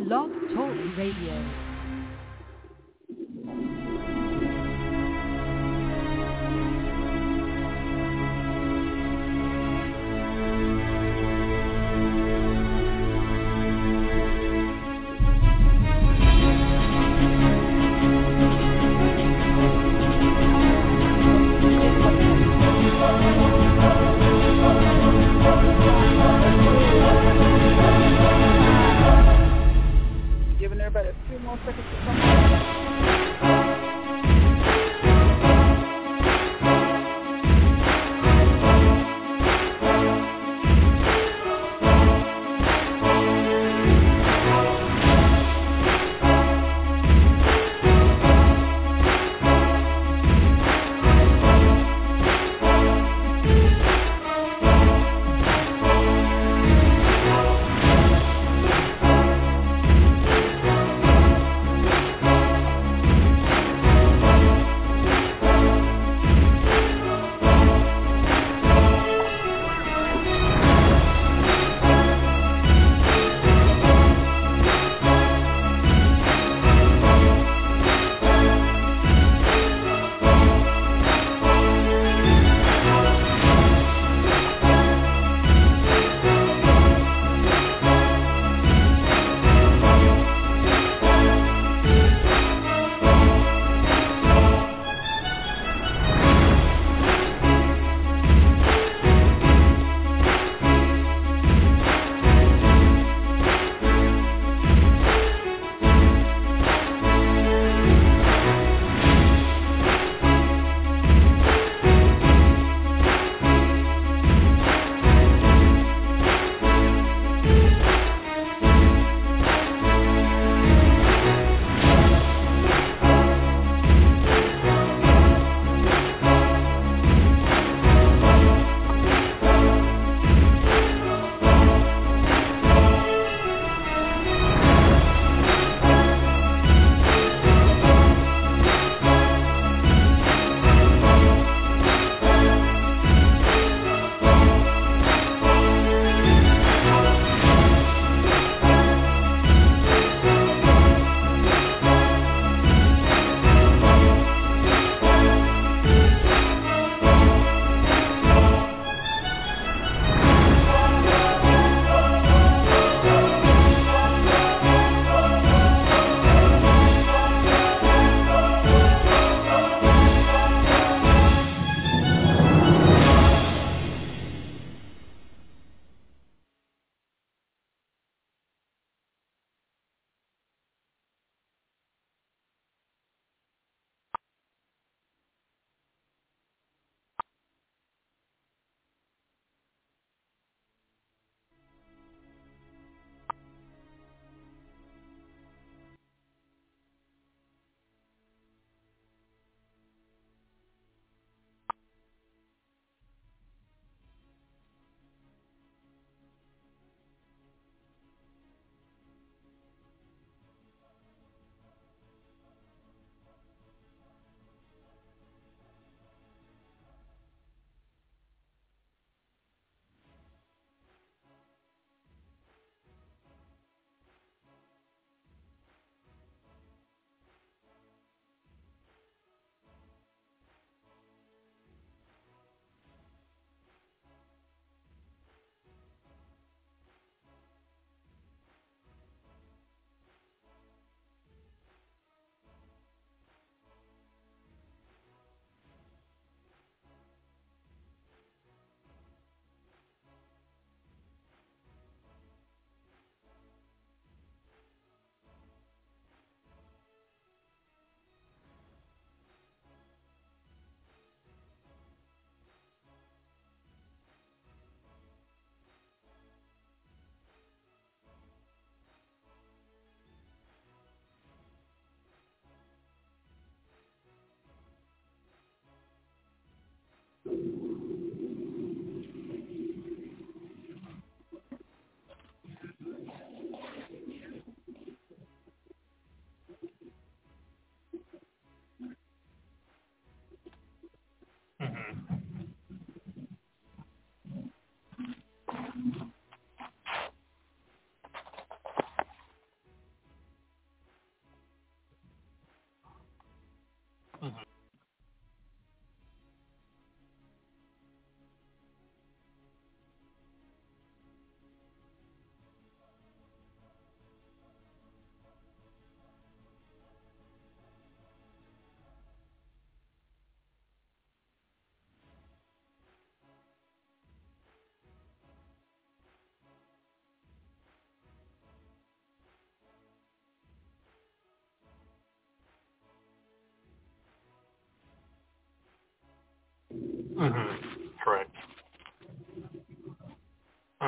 Blog Talk Radio. Giving everybody a few more seconds to come.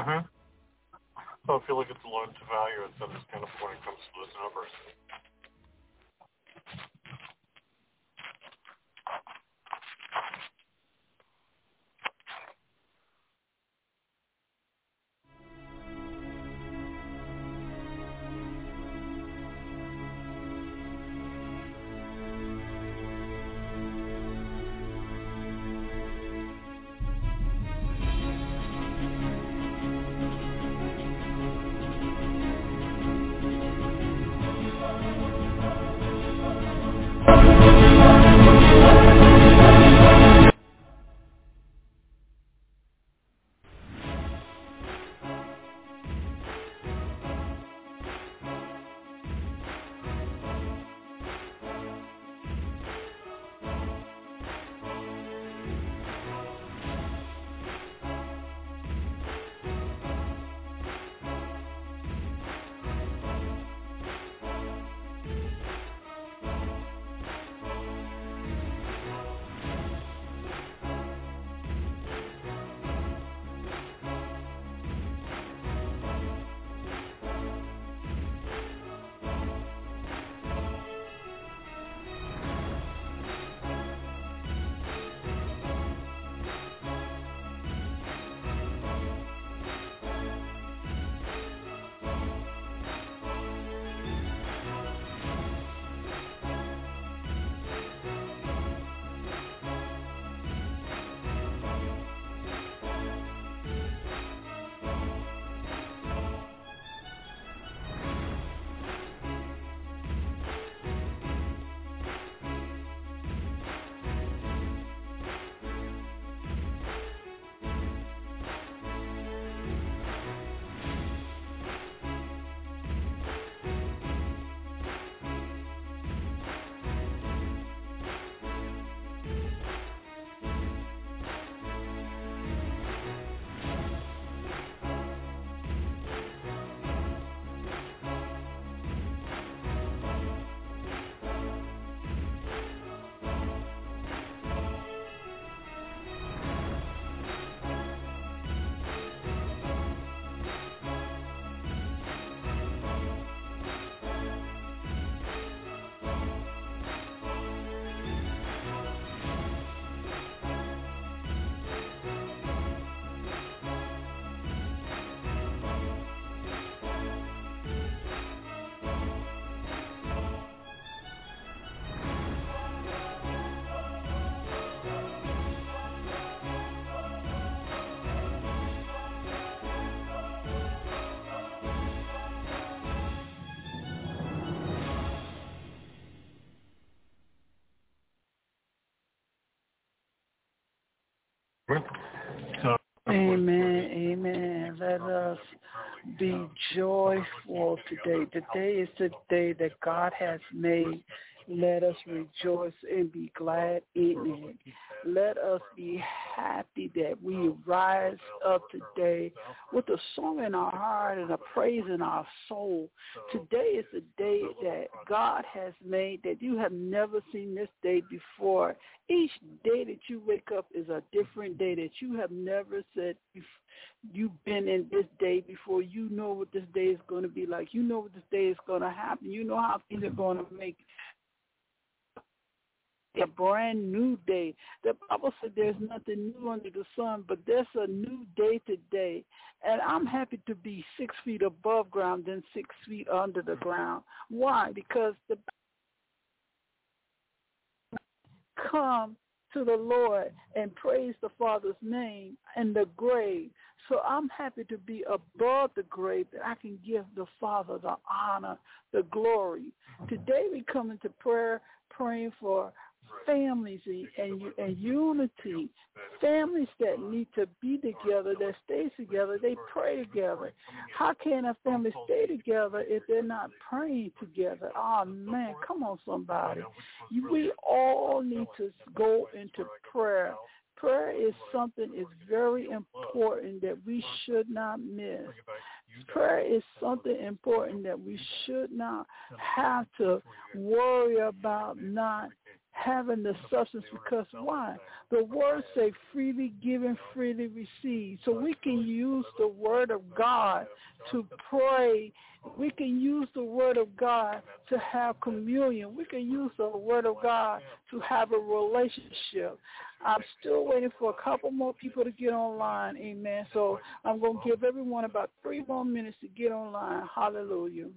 So I feel like it's learned to value it at this kind of when it comes to this numbers. Amen, amen. Let us be joyful today. Today is the day that God has made. Let us rejoice and be glad in it. Let us be happy that we rise up today with a song in our heart and a praise in our soul. Today is the day that God has made, that you have never seen this day before. Each day that you wake up is a different day that you have never said you've been in this day before. You know what this day is going to be like. You know what this day is going to happen. You know how things are going to make a brand new day. The Bible said there's nothing new under the sun, but there's a new day today. And I'm happy to be 6 feet above ground than 6 feet under the ground. Why? Because the come to the Lord and praise the Father's name in the grave. So I'm happy to be above the grave, that I can give the Father the honor, the glory. Today we come into prayer, praying for families and unity, families that need to be together, that stay together, they pray together. How can a family stay together if they're not praying together? Oh, man, come on, somebody. We all need to go into prayer. Prayer is something is very important that we should not miss. Prayer is something important that we should not have to worry about not having the substance, because why? The word say freely given, freely received. So we can use the word of God to pray. We can use the word of God to have communion. We can use the word of God to have a relationship. I'm still waiting for a couple more people to get online, amen. So I'm going to give everyone about 3 more minutes to get online. Hallelujah.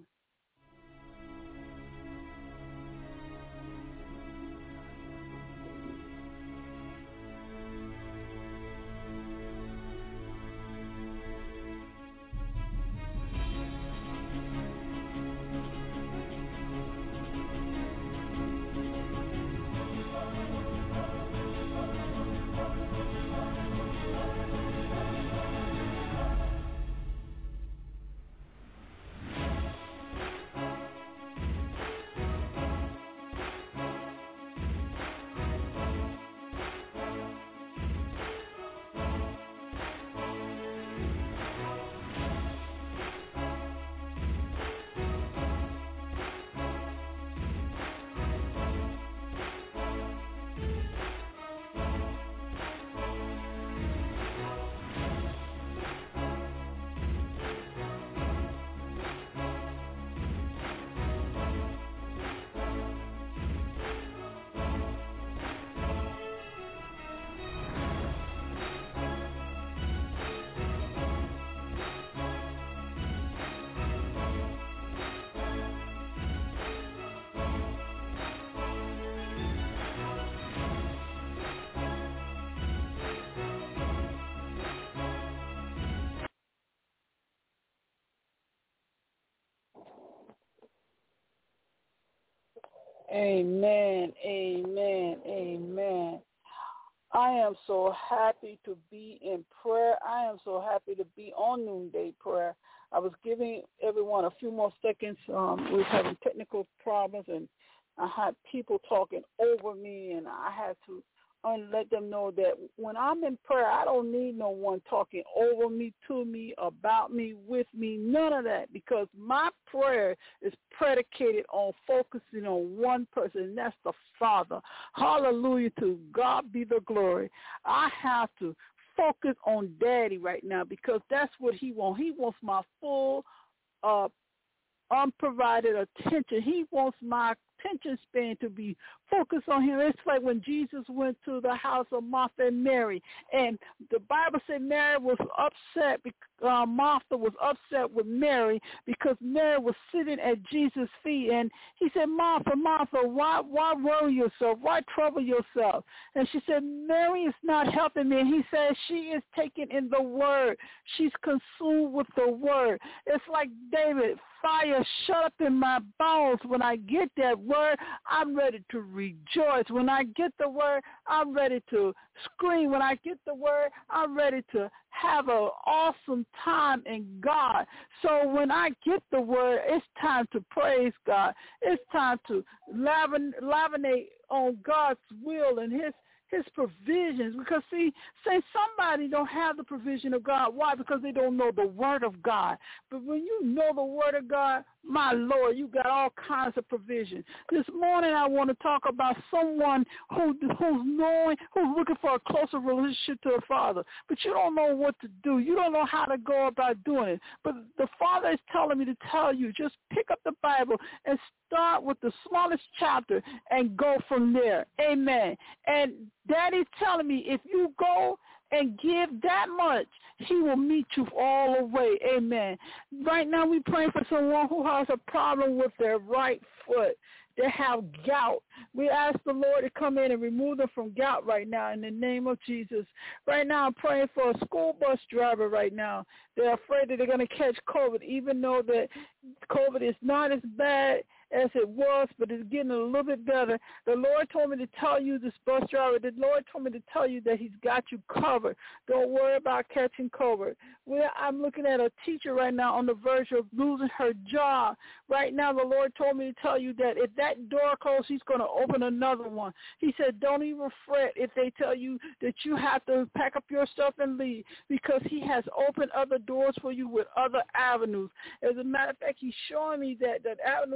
Amen, amen, amen. I am so happy to be in prayer. I am so happy to be on noonday prayer. I was giving everyone a few more seconds. We were having technical problems, and I had people talking over me, and I had to let them know that when I'm in prayer, I don't need no one talking over me, to me, about me, with me, none of that, because my prayer is predicated on focusing on one person, and that's the Father. Hallelujah, to God be the glory. I have to focus on Daddy right now, because that's what he wants. He wants my full unprovided attention. He wants my attention span to be focused on him. It's like when Jesus went to the house of Martha and Mary, and the Bible said Mary was upset, Martha was upset with Mary because Mary was sitting at Jesus' feet, and he said, Martha, Martha, why worry yourself? Why trouble yourself? And she said, Mary is not helping me. And he said, she is taken in the word. She's consumed with the word. It's like David, fire shut up in my bones. When I get that word, I'm ready to rejoice. When I get the word, I'm ready to scream. When I get the word, I'm ready to have an awesome time in God. So when I get the word, it's time to praise God. It's time to lavinate on God's will and his provisions, because say somebody don't have the provision of God. Why? Because they don't know the word of God. But when you know the word of God, my Lord, you got all kinds of provision. This morning I want to talk about someone who's looking for a closer relationship to the Father, but you don't know what to do. You don't know how to go about doing it. But the Father is telling me to tell you, just pick up the Bible and start with the smallest chapter and go from there. Amen. And Daddy's telling me if you go and give that much, he will meet you all the way. Amen. Right now we're praying for someone who has a problem with their right foot. They have gout. We ask the Lord to come in and remove them from gout right now in the name of Jesus. Right now I'm praying for a school bus driver right now. They're afraid that they're going to catch COVID, even though that COVID is not as bad as it was, but it's getting a little bit better. The Lord told me to tell you, this bus driver, the Lord told me to tell you that he's got you covered. Don't worry about catching COVID. I'm looking at a teacher right now on the verge of losing her job. Right now the Lord told me to tell you that if that door closes, he's going to open another one. He said, don't even fret if they tell you that you have to pack up your stuff and leave, because he has opened other doors for you with other avenues. As a matter of fact, he's showing me that avenues that he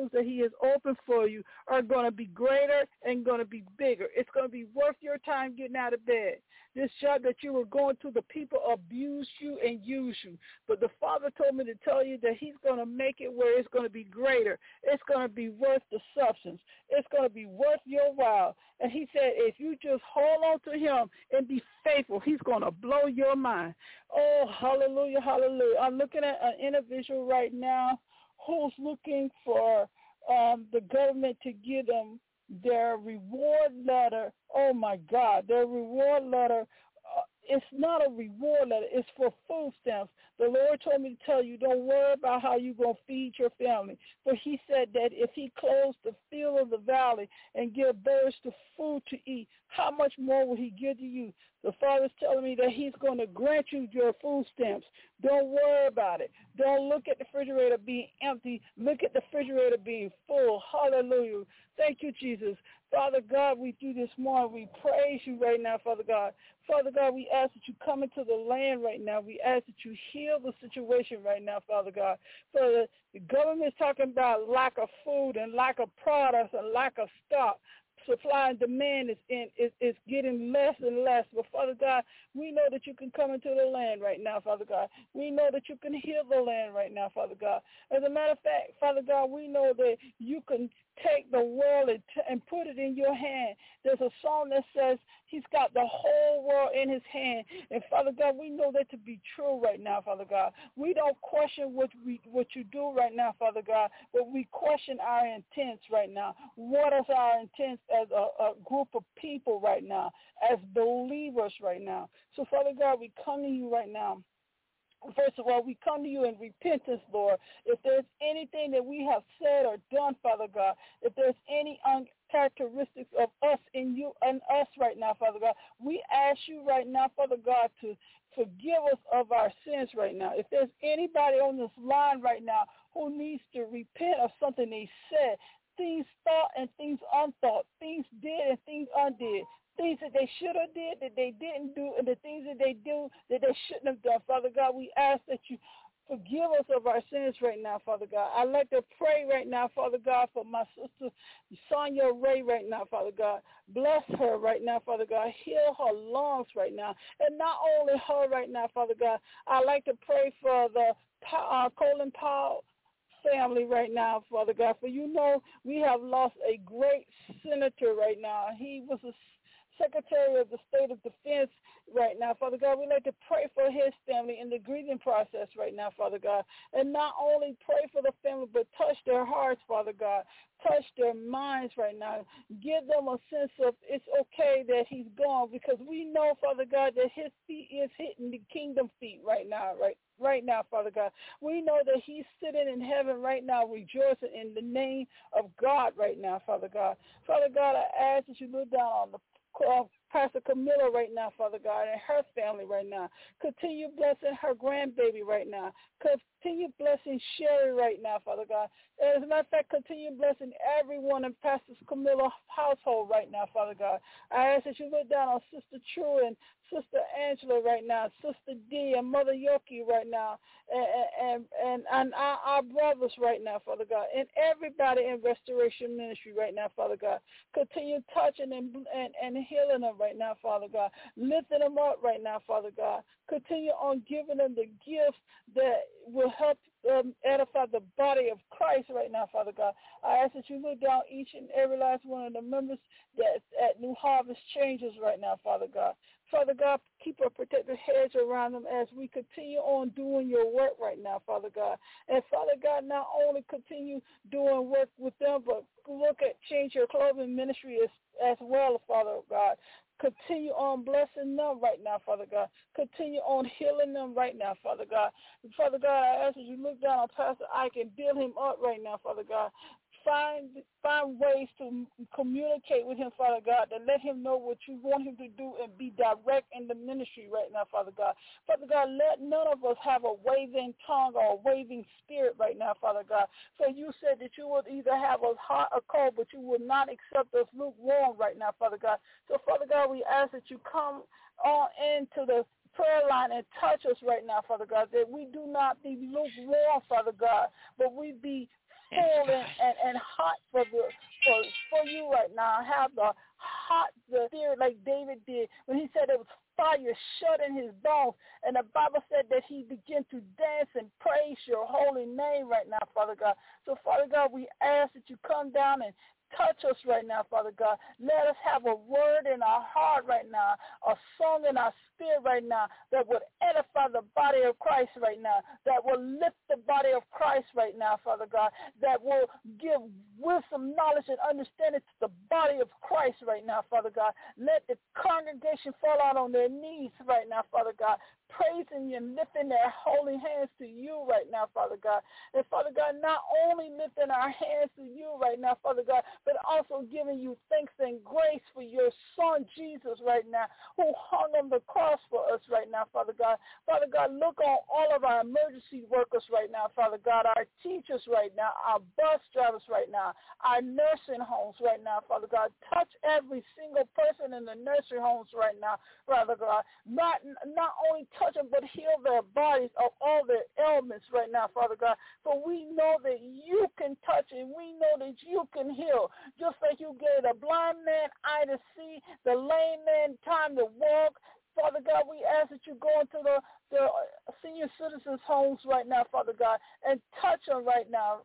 is open for you are going to be greater and going to be bigger. It's going to be worth your time getting out of bed. This job that you were going to, the people abused you and used you. But the Father told me to tell you that he's going to make it where it's going to be greater. It's going to be worth the substance. It's going to be worth your while. And he said, if you just hold on to him and be faithful, he's going to blow your mind. Oh, hallelujah, hallelujah. I'm looking at an individual right now who's looking for the government to give them their reward letter. Oh, my God, their reward letter. It's not a reward letter. It's for food stamps. The Lord told me to tell you, don't worry about how you're going to feed your family. For he said that if he closed the field of the valley and give birds the food to eat, how much more will he give to you? The Father's telling me that he's going to grant you your food stamps. Don't worry about it. Don't look at the refrigerator being empty. Look at the refrigerator being full. Hallelujah. Thank you, Jesus. Father God, we do this morning. We praise you right now, Father God. Father God, we ask that you come into the land right now. We ask that you heal the situation right now, Father God. For the government is talking about lack of food and lack of products and lack of stock. Supply and demand is getting less and less. But, Father God, we know that you can come into the land right now, Father God. We know that you can heal the land right now, Father God. As a matter of fact, Father God, we know that you can take the world and put it in your hand. There's a song that says he's got the whole world in his hand. And, Father God, we know that to be true right now, Father God. We don't question what you do right now, Father God, but we question our intents right now. What is our intent as a group of people right now, as believers right now? So, Father God, we come to you right now. First of all, we come to you in repentance, Lord. If there's anything that we have said or done, Father God, if there's any characteristics of us in you and us right now, Father God, we ask you right now, Father God, to forgive us of our sins right now. If there's anybody on this line right now who needs to repent of something they said, things thought and things unthought, things did and things undid, things that they should have did that they didn't do, and the things that they do that they shouldn't have done. Father God, we ask that you forgive us of our sins right now, Father God. I'd like to pray right now, Father God, for my sister Sonia Ray right now, Father God. Bless her right now, Father God. Heal her lungs right now. And not only her right now, Father God, I'd like to pray for the Colin Powell family right now, Father God. For you know we have lost a great senator right now. He was a Secretary of the State of Defense right now, Father God. We'd like to pray for his family in the grieving process right now, Father God. And not only pray for the family, but touch their hearts, Father God. Touch their minds right now. Give them a sense of it's okay that he's gone, because we know, Father God, that his feet is hitting the kingdom feet right now, right now, Father God. We know that he's sitting in heaven right now, rejoicing in the name of God right now, Father God. Father God, I ask that you look down on the Pastor Camilla right now, Father God, and her family right now. Continue blessing her grandbaby right now. Continue blessing Sherry right now, Father God. As a matter of fact, continue blessing everyone in Pastor Camilla's household right now, Father God. I ask that you look down on Sister True and Sister Angela right now, Sister D and Mother Yoki right now, and our brothers right now, Father God, and everybody in Restoration Ministry right now, Father God. Continue touching and healing them right now, Father God. Lifting them up right now, Father God. Continue on giving them the gifts that will help edify the body of Christ right now, Father God. I ask that you look down each and every last one of the members that's at New Harvest Changes right now, Father God. Father God, keep a protective hedge around them as we continue on doing your work right now, Father God. And Father God, not only continue doing work with them, but look at Change Your Clothing Ministry as well, Father God. Continue on blessing them right now, Father God. Continue on healing them right now, Father God. Father God, I ask that you look down on Pastor Ike and build him up right now, Father God. Find ways to communicate with him, Father God, to let him know what you want him to do and be direct in the ministry right now, Father God. Father God, let none of us have a waving tongue or a waving spirit right now, Father God. So you said that you would either have us hot or cold, but you would not accept us lukewarm right now, Father God. So, Father God, we ask that you come on into the prayer line and touch us right now, Father God, that we do not be lukewarm, Father God, but we be full and hot for you right now. Have the spirit like David did when he said it was fire shut in his bones. And the Bible said that he began to dance and praise your holy name right now, Father God. So, Father God, we ask that you come down and touch us right now, Father God. Let us have a word in our heart right now, a song in our spirit right now that would edify the body of Christ right now, that will lift the body of Christ right now, Father God, that will give wisdom, knowledge, and understanding to the body of Christ right now, Father God. Let the congregation fall out on their knees right now, Father God, praising you and lifting their holy hands to you right now, Father God. And Father God, not only lifting our hands to you right now, Father God, but also giving you thanks and grace for your son Jesus right now, who hung on the cross for us right now, Father God. Father God, look on all of our emergency workers right now, Father God, our teachers right now, our bus drivers right now, our nursing homes right now, Father God. Touch every single person in the nursing homes right now, Father God. Not only touch them, but heal their bodies of all their ailments right now, Father God. For we know that you can touch and we know that you can heal. Just like you gave the blind man eye to see, the lame man time to walk. Father God, we ask that you go into the senior citizens' homes right now, Father God, and touch them right now,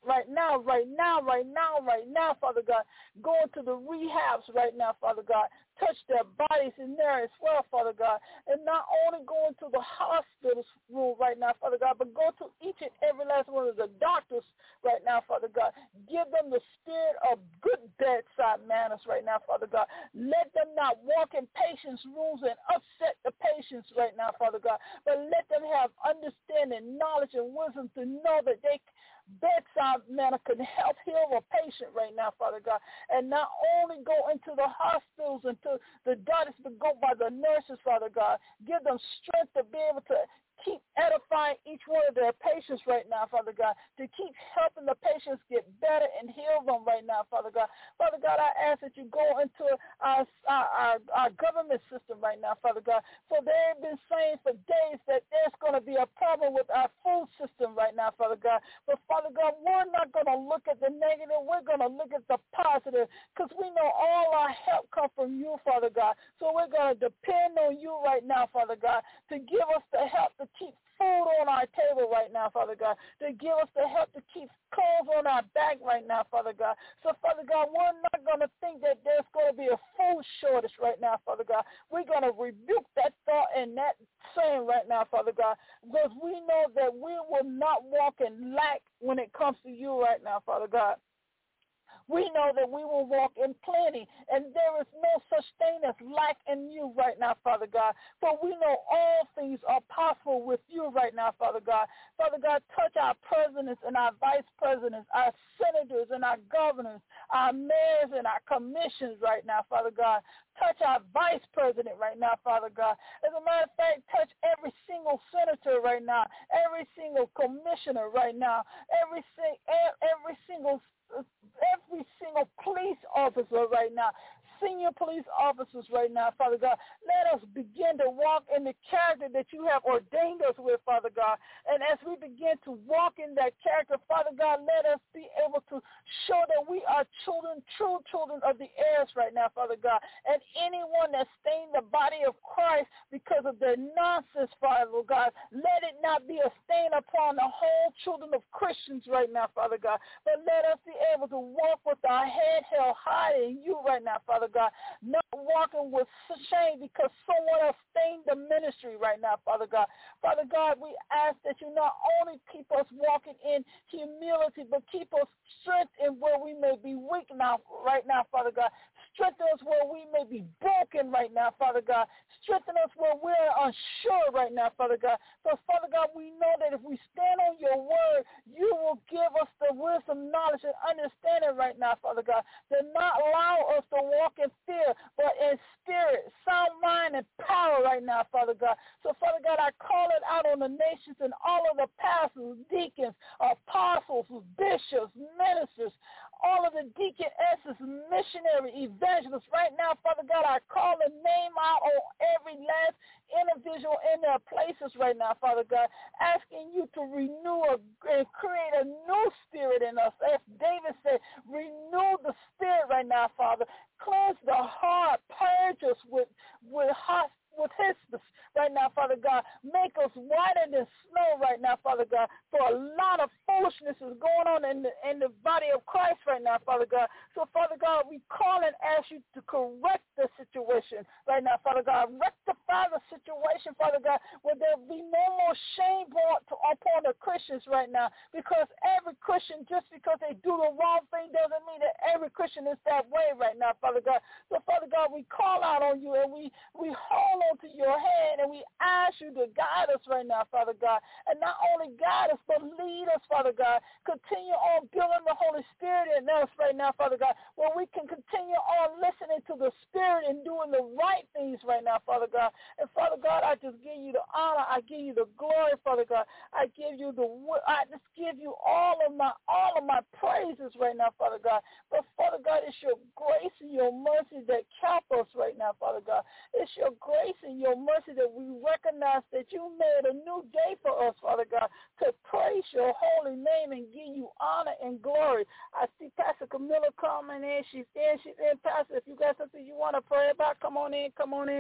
Father God. Go into the rehabs right now, Father God. Touch their bodies in there as well, Father God. And not only go into the hospital room right now, Father God, but go to each and every last one of the doctors right now, Father God. Give them the spirit of good bedside manners right now, Father God. Let them not walk in patients' rooms and upset the patients right now, Father God, but let them have understanding, knowledge, and wisdom to know that they bedside manner can help heal a patient right now, Father God. And not only go into the hospitals and to the doctors, but go by the nurses, Father God. Give them strength to be able to keep edifying each one of their patients right now, Father God, to keep helping the patients get better and heal them right now, Father God. Father God, I ask that you go into our government system right now, Father God. For they have been saying for days that there's going to be a problem with our food system right now, Father God. But Father God, we're not going to look at the negative. We're going to look at the positive, because we know all our help comes from you, Father God. So we're going to depend on you right now, Father God, to give us the help to keep food on our table right now, Father God, to give us the help to keep clothes on our back right now, Father God. So, Father God, we're not going to think that there's going to be a food shortage right now, Father God. We're going to rebuke that thought and that saying right now, Father God, because we know that we will not walk in lack when it comes to you right now, Father God. We know that we will walk in plenty, and there is no such thing as lack in you right now, Father God. For we know all things are possible with you right now, Father God. Father God, touch our presidents and our vice presidents, our senators and our governors, our mayors and our commissions right now, Father God. Touch our vice president right now, Father God. As a matter of fact, touch every single senator right now, every single commissioner right now, every single police officer right now, senior police officers right now, Father God. Let us begin to walk in the character that you have ordained us with, Father God. And as we begin to walk in that character, Father God, let us be able to show that we are children, true children of the heirs right now, Father God. And anyone that stained the body of Christ because of their nonsense, Father God, let it not be a stain upon the whole children of Christians right now, Father God. But let us be able to walk with our head held high in you right now, Father God, not walking with shame because someone else stained the ministry right now, Father God. Father God, we ask that you not only keep us walking in humility, but keep us strength in where we may be weak right now, Father God. Strengthen us where we may be broken right now, Father God. Strengthen us where we're unsure right now, Father God. So, Father God, we know that if we stand on your word, you will give us the wisdom, knowledge, and understanding right now, Father God, to not allow us to walk in fear, but in spirit, sound mind, and power right now, Father God. So, Father God, I call it out on the nations and all of the pastors, deacons, apostles, bishops, ministers, all of the deaconesses, missionary, evangelists. Right now, Father God, I call the name out on every last individual in their places right now, Father God, asking you to renew and create a new spirit in in us. As David said, renew the spirit right now, Father. Cleanse the heart. Purge us with hyssop right now, Father God. Make us whiter than snow right now, Father God. For a lot of foolishness is going on in the body of Christ right now, Father God. So, Father God, we call and ask you to correct the situation right now, Father God. Rectify the situation, Father God, where there be no more shame brought upon the Christians right now, because every Christian, just because they do the wrong thing, doesn't mean that every Christian is that way right now, Father God. So, Father God, we call out on you, and we hold on to your hand, and we ask you to guide us right now, Father God. And not only guide us, but lead us, Father God. Continue on building the Holy Spirit in us right now, Father God, where we can continue on listening to the Spirit and doing the right things right now, Father God. And Father God, I just give you the honor. I give you the glory, Father God. I just give you all of my praises right now, Father God. But Father God, it's your grace and your mercy that help us right now, Father God. It's your grace and your mercy that we recognize that you made a new day for us, Father God, to praise your holy name and give you honor and glory. I see Pastor Camilla coming in. She's in. Pastor, if you got something you want to pray about, come on in.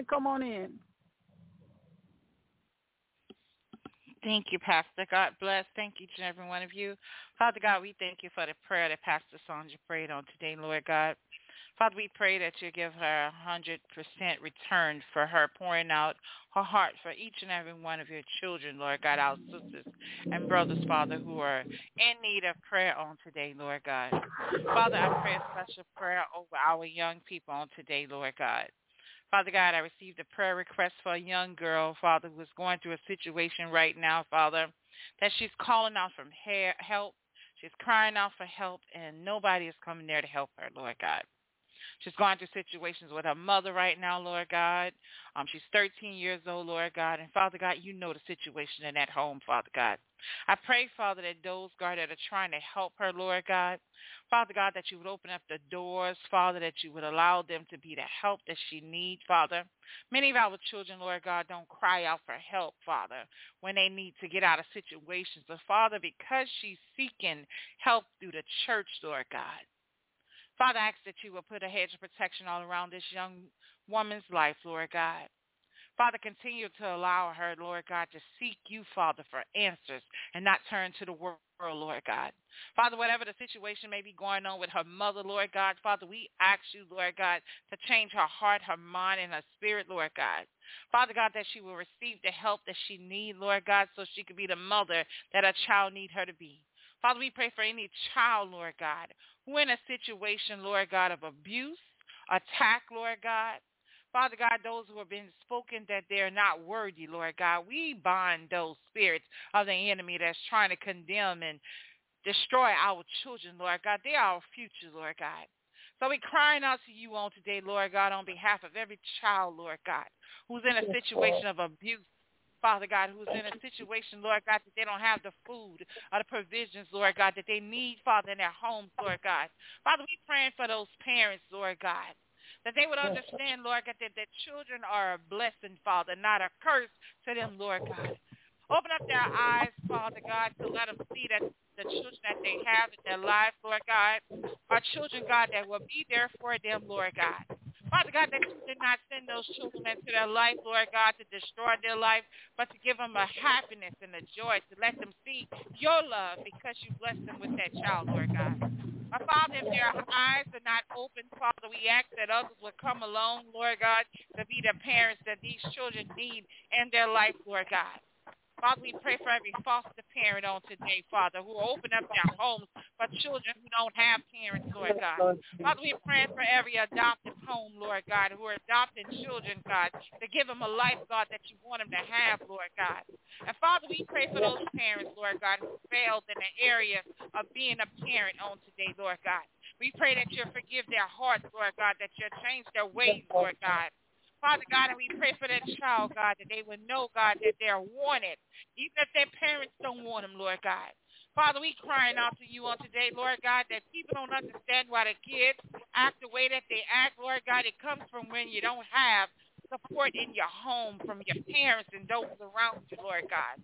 Thank you, Pastor. God bless. Thank each and every one of you. Father God, we thank you for the prayer that Pastor Sonja prayed on today, Lord God. Father, we pray that you give her 100% return for her pouring out her heart for each and every one of your children, Lord God, our sisters and brothers, Father, who are in need of prayer on today, Lord God. Father, I pray a special prayer over our young people on today, Lord God. Father God, I received a prayer request for a young girl, Father, who is going through a situation right now, Father, that she's calling out for help. She's crying out for help, and nobody is coming there to help her, Lord God. She's going through situations with her mother right now, Lord God. She's 13 years old, Lord God. And, Father God, you know the situation in that home, Father God. I pray, Father, that those, God, that are trying to help her, Lord God, Father God, that you would open up the doors, Father, that you would allow them to be the help that she needs, Father. Many of our children, Lord God, don't cry out for help, Father, when they need to get out of situations. But, Father, because she's seeking help through the church, Lord God, Father, I ask that you will put a hedge of protection all around this young woman's life, Lord God. Father, continue to allow her, Lord God, to seek you, Father, for answers and not turn to the world, Lord God. Father, whatever the situation may be going on with her mother, Lord God, Father, we ask you, Lord God, to change her heart, her mind, and her spirit, Lord God. Father God, that she will receive the help that she needs, Lord God, so she can be the mother that her child needs her to be. Father, we pray for any child, Lord God, who in a situation, Lord God, of abuse, attack, Lord God. Father God, those who have been spoken that they're not worthy, Lord God, we bind those spirits of the enemy that's trying to condemn and destroy our children, Lord God. They are our future, Lord God. So we're crying out to you on today, Lord God, on behalf of every child, Lord God, who's in a situation of abuse, Father God, who's in a situation, Lord God, that they don't have the food or the provisions, Lord God, that they need, Father, in their homes, Lord God. Father, we're praying for those parents, Lord God, that they would understand, Lord God, that their children are a blessing, Father, not a curse to them, Lord God. Open up their eyes, Father God, to let them see that the children that they have in their lives, Lord God, are children, God, that will be there for them, Lord God. Father God, that you did not send those children into their life, Lord God, to destroy their life, but to give them a happiness and a joy, to let them see your love because you blessed them with that child, Lord God. Father, if their eyes are not open, Father, we ask that others will come along, Lord God, to be the parents that these children need in their life, Lord God. Father, we pray for every foster parent on today, Father, who will open up their homes for children who don't have parents, Lord God. Father, we're praying for every adopted home, Lord God, who are adopting children, God, to give them a life, God, that you want them to have, Lord God. And Father, we pray for those parents, Lord God, who failed in the area of being a parent on today, Lord God. We pray that you'll forgive their hearts, Lord God, that you'll change their ways, Lord God. Father God, and we pray for that child, God, that they would know, God, that they're wanted, even if their parents don't want them, Lord God. Father, we crying out to you on today, Lord God, that people don't understand why the kids act the way that they act, Lord God. It comes from when you don't have support in your home from your parents and those around you, Lord God.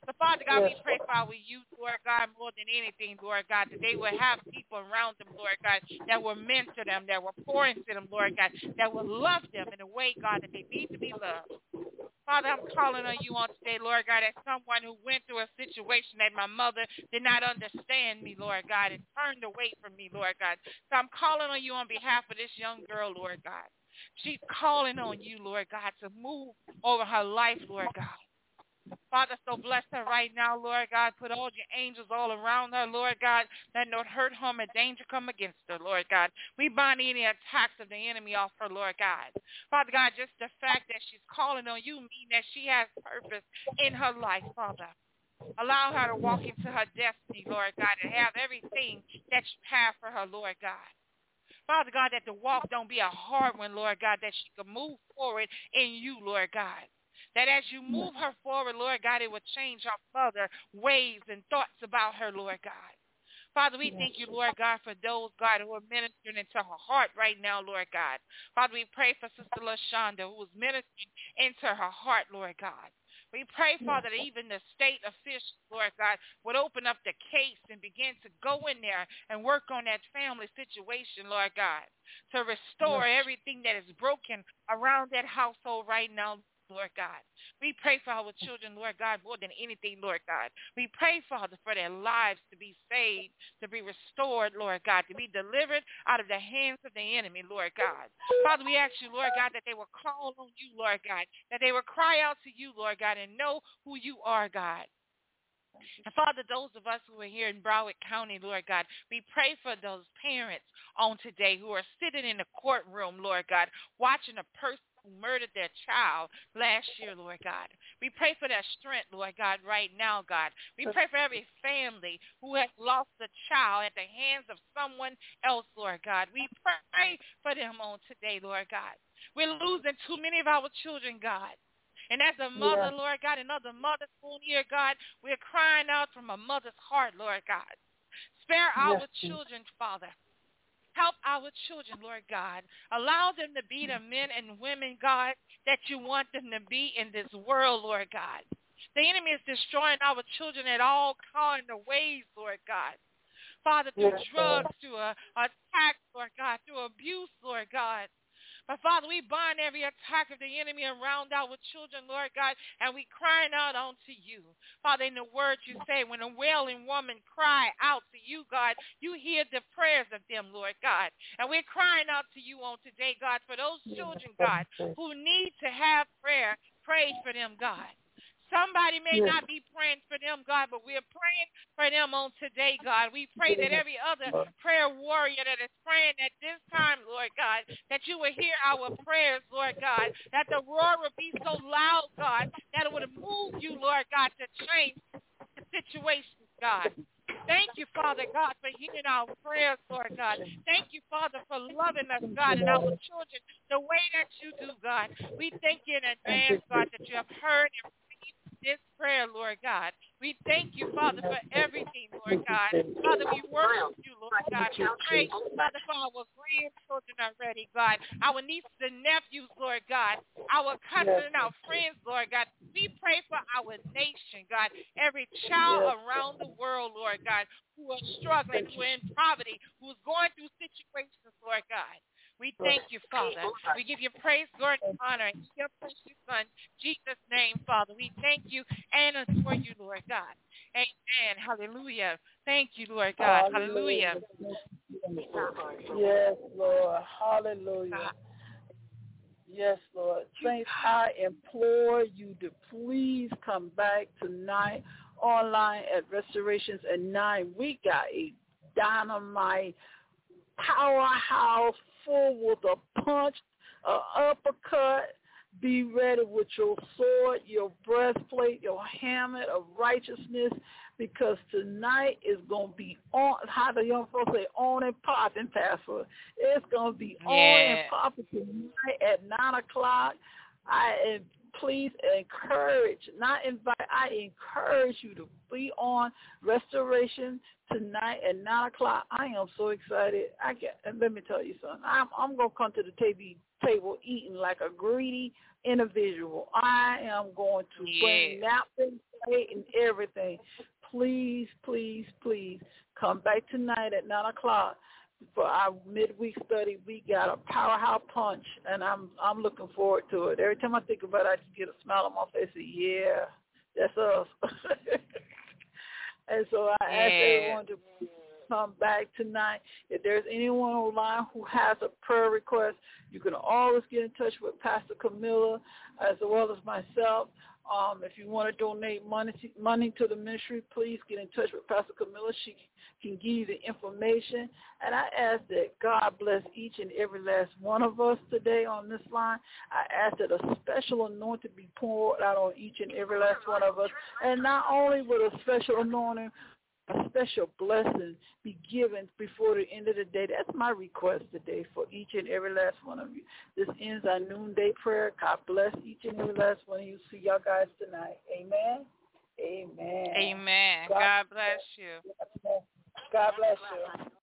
So, Father God, we pray for our youth, Lord God, more than anything, Lord God, that they will have people around them, Lord God, that will mentor them, that will pour into them, Lord God, that will love them in a way, God, that they need to be loved. Father, I'm calling on you on today, Lord God, as someone who went through a situation that my mother did not understand me, Lord God, and turned away from me, Lord God. So I'm calling on you on behalf of this young girl, Lord God. She's calling on you, Lord God, to move over her life, Lord God. Father, so bless her right now, Lord God. Put all your angels all around her, Lord God. Let no hurt, harm, or danger come against her, Lord God. We bind any attacks of the enemy off her, Lord God. Father God, just the fact that she's calling on you means that she has purpose in her life, Father. Allow her to walk into her destiny, Lord God, and have everything that you have for her, Lord God. Father God, that the walk don't be a hard one, Lord God, that she can move forward in you, Lord God. That as you move her forward, Lord God, it will change her further ways and thoughts about her, Lord God. Father, we thank you, Lord God, for those, God, who are ministering into her heart right now, Lord God. Father, we pray for Sister LaShonda, who is ministering into her heart, Lord God. We pray, Father, that even the state officials, Lord God, would open up the case and begin to go in there and work on that family situation, Lord God, to restore everything that is broken around that household right now, Lord God. We pray for our children, Lord God, more than anything, Lord God. We pray, Father, for their lives to be saved, to be restored, Lord God, to be delivered out of the hands of the enemy, Lord God. Father, we ask you, Lord God, that they will call on you, Lord God, that they will cry out to you, Lord God, and know who you are, God. And Father, those of us who are here in Broward County, Lord God, we pray for those parents on today who are sitting in the courtroom, Lord God, watching a person who murdered their child last year, Lord God. We pray for their strength, Lord God, right now, God. We pray for every family who has lost a child at the hands of someone else, Lord God. We pray for them on today, Lord God. We're losing too many of our children, God. And as a mother, Lord God, and other mothers on here, God, we're crying out from a mother's heart, Lord God. Spare our children, Father. Help our children, Lord God. Allow them to be the men and women, God, that you want them to be in this world, Lord God. The enemy is destroying our children at all kinds of ways, Lord God. Father, through drugs, through attacks, Lord God, through abuse, Lord God. But, Father, we bind every attack of the enemy around our children, Lord God, and we crying out unto you. Father, in the words you say, when a wailing woman cry out to you, God, you hear the prayers of them, Lord God. And we're crying out to you on today, God, for those children, God, who need to have prayer. Pray for them, God. Somebody may not be praying for them, God, but we're praying for them on today, God. We pray that every other prayer warrior that is praying at this time, Lord God, that you will hear our prayers, Lord God, that the roar will be so loud, God, that it would move you, Lord God, to change the situation, God. Thank you, Father God, for hearing our prayers, Lord God. Thank you, Father, for loving us, God, and our children the way that you do, God. We thank you in advance, God, that you have heard and this prayer, Lord God. We thank you, Father, for everything, Lord God. Father, we worship you, Lord God. We pray, Father, for our grandchildren already, God. Our nieces and nephews, Lord God. Our cousins and our friends, Lord God. We pray for our nation, God. Every child around the world, Lord God, who are struggling, who are in poverty, who is going through situations, Lord God. We thank you, Father. We give you praise, glory, and honor in your precious Son, Jesus' name, Father. We thank you and adore you, Lord God. Amen. Hallelujah. Thank you, Lord God. Hallelujah. Yes, Lord. Hallelujah. Yes, Lord. Saints, I implore you to please come back tonight online at Restorations at 9. We got a dynamite powerhouse full with a punch, an uppercut. Be ready with your sword, your breastplate, your helmet of righteousness, because tonight is going to be on, how the young folks say, on and popping, Pastor. It's going to be on and popping tonight at 9 o'clock. Please encourage, not invite, I encourage you to be on Restoration tonight at 9 o'clock. I am so excited. And let me tell you something. I'm going to come to the table eating like a greedy individual. I am going to bring napkins pray and everything. Please, please, please come back tonight at 9 o'clock for our midweek study. We got a powerhouse punch, and I'm looking forward to it. Every time I think about it, I just get a smile on my face and say, yeah, that's us. And so I ask everyone to come back tonight. If there's anyone online who has a prayer request, you can always get in touch with Pastor Camilla as well as myself. If you want to donate money to the ministry, please get in touch with Pastor Camilla. She can give you the information. And I ask that God bless each and every last one of us today on this line. I ask that a special anointing be poured out on each and every last one of us. And not only with a special anointing, a special blessing be given before the end of the day. That's my request today for each and every last one of you. This ends our noonday prayer. God bless each and every last one of you. See y'all guys tonight. Amen. Amen. Amen. God bless you. God bless you.